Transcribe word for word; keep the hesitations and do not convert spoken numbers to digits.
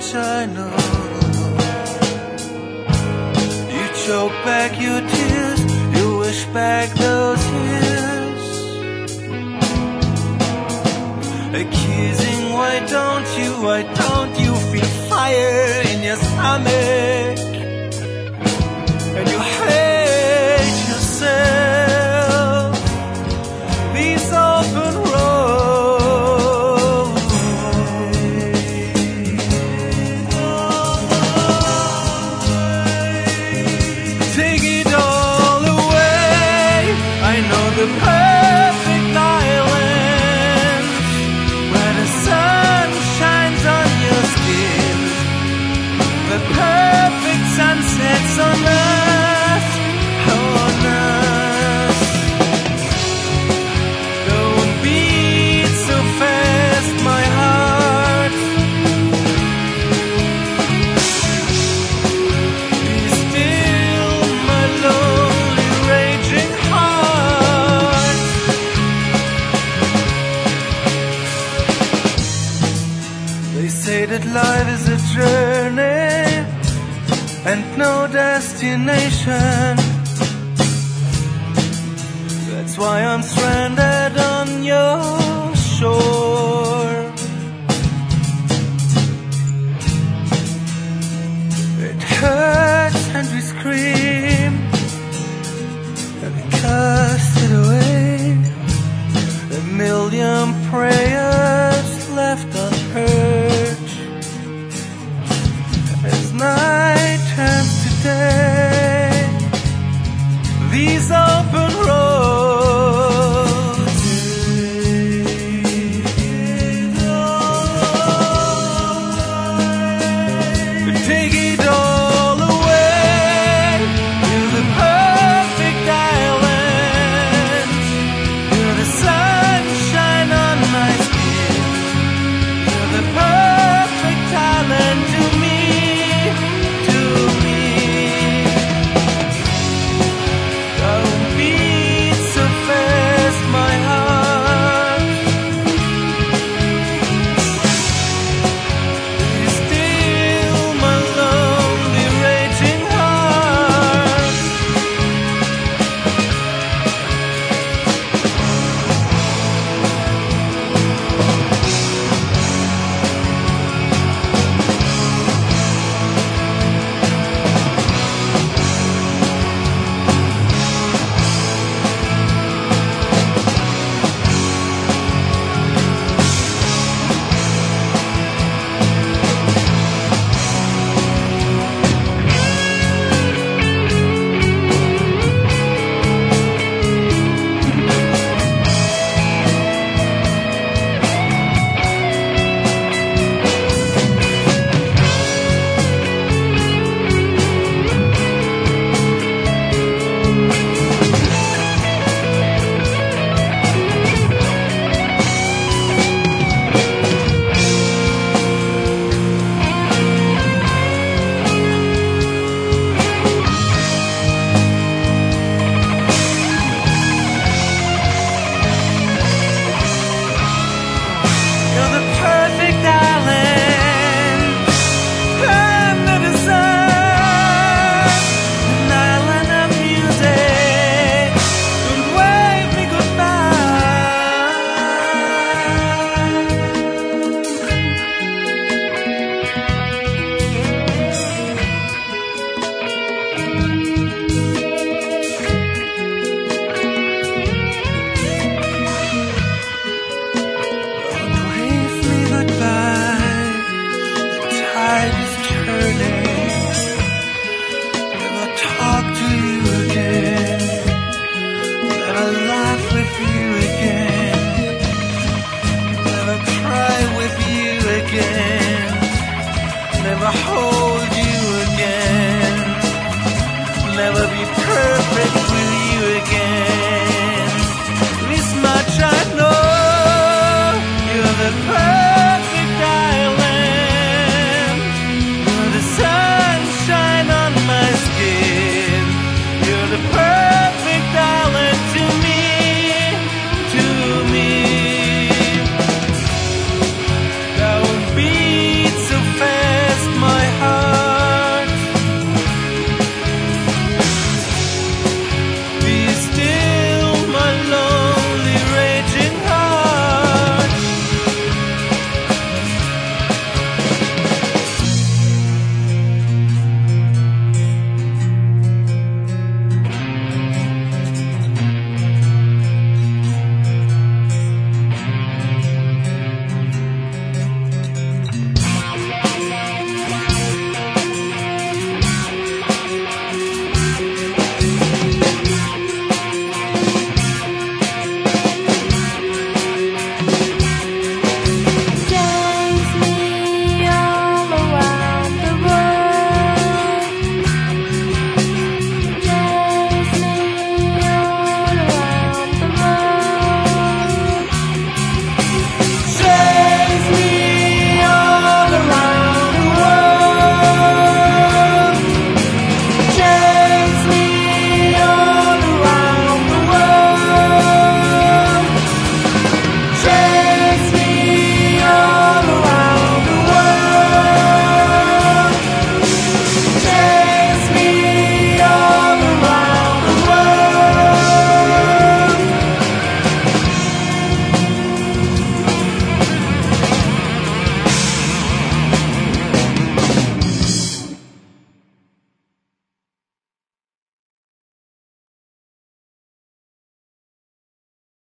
much I know. You choke back your tears, you wish back those years, accusing why don't you, why don't you feel fire in your stomach, and you hate yourself. These open roads, take it all away. I know the perfect island where the sun shines on your skin, the perfect sunsets on earth, on earth. Don't beat so fast, my heart. Be still, my lonely, raging heart. They say that life is a journey and no destination. That's why I'm stranded on your shore. It hurts and we scream and we cast it away. A million prayers